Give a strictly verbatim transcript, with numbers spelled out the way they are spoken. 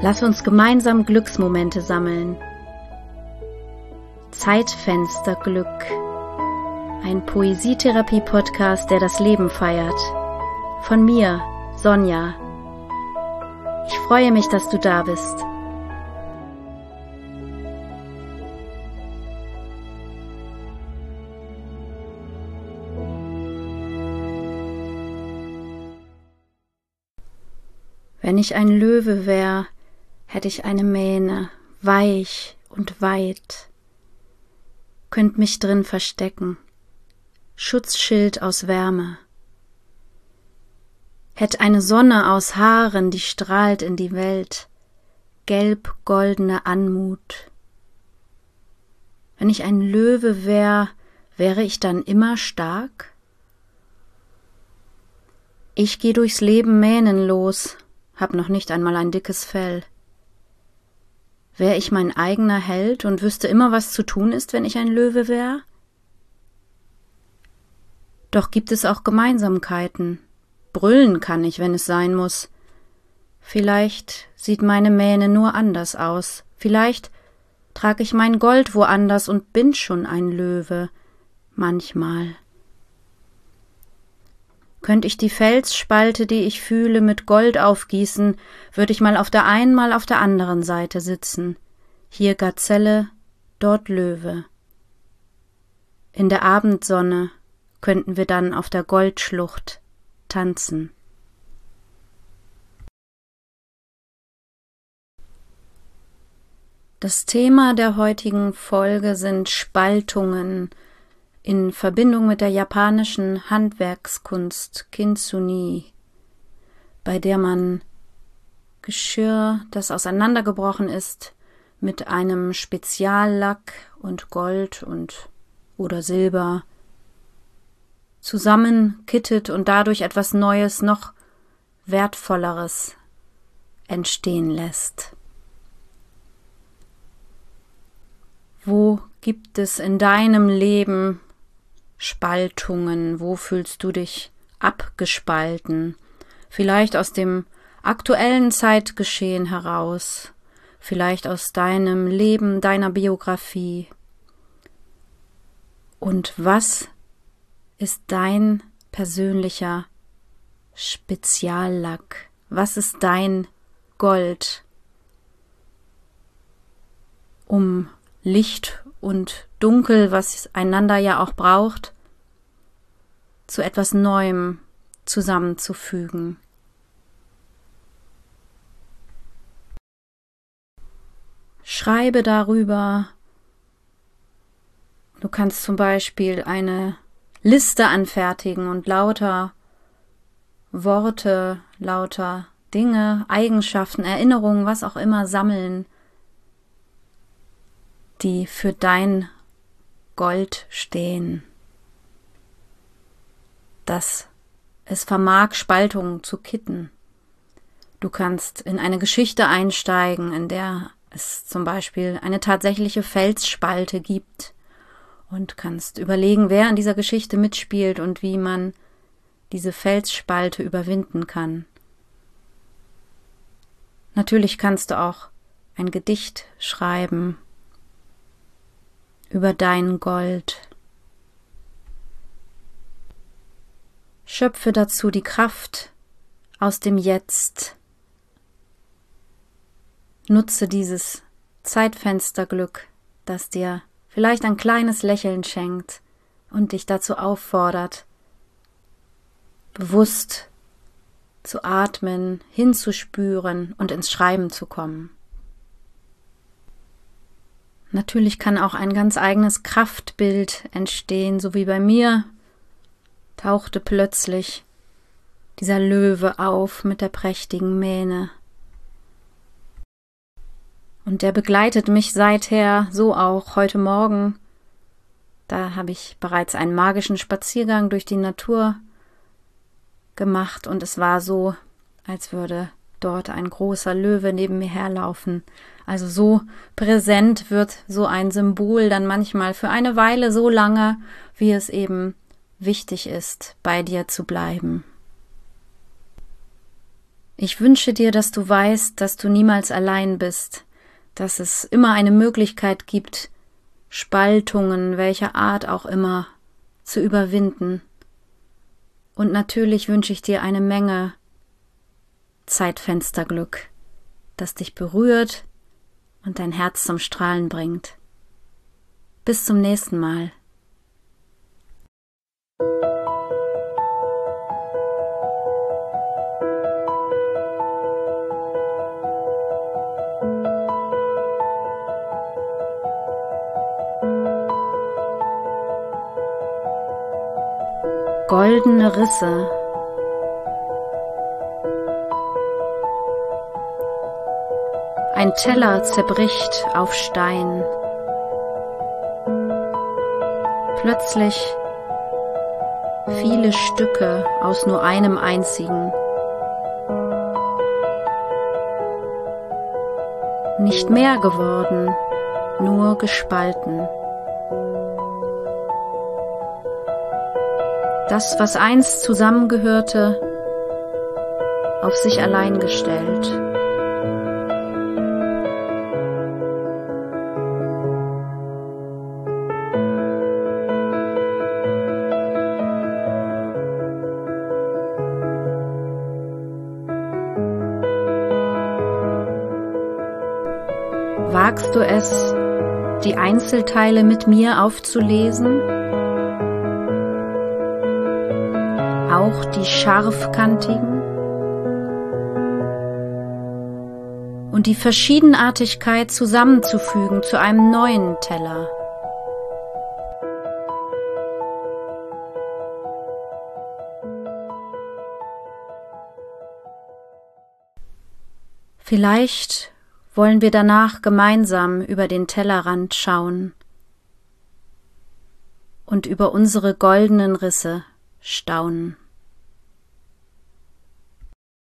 Lass uns gemeinsam Glücksmomente sammeln. Zeitfensterglück. Ein Poesietherapie-Podcast, der das Leben feiert. Von mir, Sonja. Ich freue mich, dass du da bist. Wenn ich ein Löwe wär, hätte ich eine Mähne, weich und weit, könnt mich drin verstecken, Schutzschild aus Wärme. Hätt eine Sonne aus Haaren, die strahlt in die Welt, gelb-goldene Anmut. Wenn ich ein Löwe wär, wäre ich dann immer stark? Ich geh durchs Leben mähnenlos, hab noch nicht einmal ein dickes Fell. Wär ich mein eigener Held und wüsste immer, was zu tun ist, wenn ich ein Löwe wär? Doch gibt es auch Gemeinsamkeiten. Brüllen kann ich, wenn es sein muss. Vielleicht sieht meine Mähne nur anders aus. Vielleicht trag ich mein Gold woanders und bin schon ein Löwe. Manchmal. Könnt ich die Felsspalte, die ich fühle, mit Gold aufgießen, würde ich mal auf der einen, mal auf der anderen Seite sitzen. Hier Gazelle, dort Löwe. In der Abendsonne könnten wir dann auf der Goldschlucht tanzen. Das Thema der heutigen Folge sind Spaltungen in Verbindung mit der japanischen Handwerkskunst Kintsugi, bei der man Geschirr, das auseinandergebrochen ist, mit einem Speziallack und Gold und oder Silber zusammenkittet und dadurch etwas Neues, noch Wertvolleres entstehen lässt. Wo gibt es in deinem Leben Spaltungen? Wo fühlst du dich abgespalten? Vielleicht aus dem aktuellen Zeitgeschehen heraus, vielleicht aus deinem Leben, deiner Biografie. Und was ist dein persönlicher Speziallack? Was ist dein Gold, um Licht und Dunkel, was einander ja auch braucht, zu etwas Neuem zusammenzufügen? Schreibe darüber. Du kannst zum Beispiel eine Liste anfertigen und lauter Worte, lauter Dinge, Eigenschaften, Erinnerungen, was auch immer sammeln, die für dein Gold stehen, dass es vermag, Spaltungen zu kitten. Du kannst in eine Geschichte einsteigen, in der es zum Beispiel eine tatsächliche Felsspalte gibt, und kannst überlegen, wer in dieser Geschichte mitspielt und wie man diese Felsspalte überwinden kann. Natürlich kannst du auch ein Gedicht schreiben über dein Gold. Schöpfe dazu die Kraft aus dem Jetzt. Nutze dieses Zeitfensterglück, das dir vielleicht ein kleines Lächeln schenkt und dich dazu auffordert, bewusst zu atmen, hinzuspüren und ins Schreiben zu kommen. Natürlich kann auch ein ganz eigenes Kraftbild entstehen, so wie bei mir tauchte plötzlich dieser Löwe auf mit der prächtigen Mähne. Und der begleitet mich seither, so auch heute Morgen. Da habe ich bereits einen magischen Spaziergang durch die Natur gemacht und es war so, als würde dort ein großer Löwe neben mir herlaufen. Also so präsent wird so ein Symbol dann manchmal für eine Weile so lange, wie es eben wichtig ist, bei dir zu bleiben. Ich wünsche dir, dass du weißt, dass du niemals allein bist, dass es immer eine Möglichkeit gibt, Spaltungen welcher Art auch immer zu überwinden. Und natürlich wünsche ich dir eine Menge Zeitfensterglück, das dich berührt und dein Herz zum Strahlen bringt. Bis zum nächsten Mal. Goldene Risse. Ein Teller zerbricht auf Stein. Plötzlich viele Stücke aus nur einem einzigen. Nicht mehr geworden, nur gespalten. Das, was einst zusammengehörte, auf sich allein gestellt. Wagst du es, die Einzelteile mit mir aufzulesen? Auch die scharfkantigen? Und die Verschiedenartigkeit zusammenzufügen zu einem neuen Teller? Vielleicht wollen wir danach gemeinsam über den Tellerrand schauen und über unsere goldenen Risse staunen.